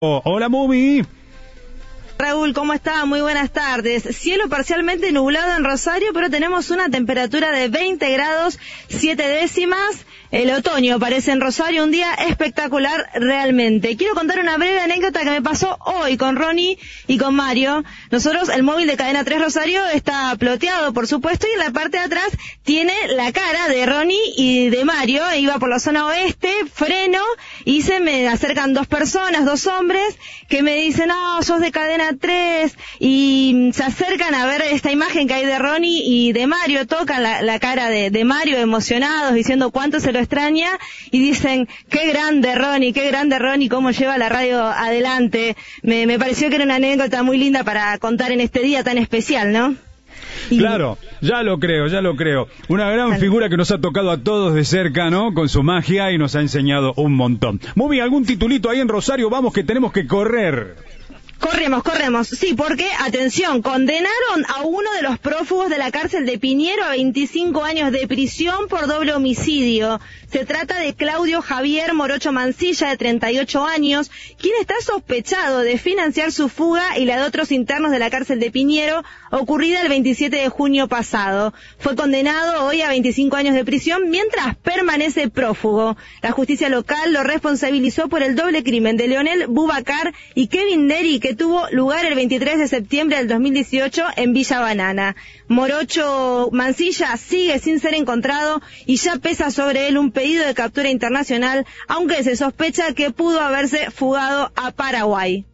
Hola, Mumi. Raúl, ¿cómo está? Muy buenas tardes. Cielo parcialmente nublado en Rosario, pero tenemos una temperatura de 20 grados 7 décimas. El otoño parece en Rosario, un día espectacular realmente. Quiero contar una breve anécdota que me pasó hoy con Ronnie y con Mario. Nosotros, el móvil de Cadena 3 Rosario está ploteado, por supuesto, y en la parte de atrás tiene la cara de Ronnie y de Mario. Iba por la zona oeste, freno, y se me acercan dos personas, dos hombres, que me dicen, no, sos de Cadena 3, y se acercan a ver esta imagen que hay de Ronnie y de Mario, tocan la cara de Mario, emocionados, diciendo cuánto se lo extraña, y dicen, qué grande Ronnie, cómo lleva la radio adelante. Me pareció que era una anécdota muy linda para contar en este día tan especial, ¿no? Claro, ya lo creo. Una gran figura que nos ha tocado a todos de cerca, ¿no? Con su magia, y nos ha enseñado un montón. Muy bien, ¿algún titulito ahí en Rosario? Vamos, que tenemos que correr. Corremos. Sí, porque, atención, condenaron a uno de los prófugos de la cárcel de Piñero a 25 años de prisión por doble homicidio. Se trata de Claudio Javier Morocho Mancilla, de 38 años, quien está sospechado de financiar su fuga y la de otros internos de la cárcel de Piñero, ocurrida el 27 de junio pasado. Fue condenado hoy a 25 años de prisión mientras permanece prófugo. La justicia local lo responsabilizó por el doble crimen de Leonel Bubacar y Kevin Neri, que tuvo lugar el 23 de septiembre del 2018 en Villa Banana. Morocho Mancilla sigue sin ser encontrado y ya pesa sobre él un pedido de captura internacional, aunque se sospecha que pudo haberse fugado a Paraguay.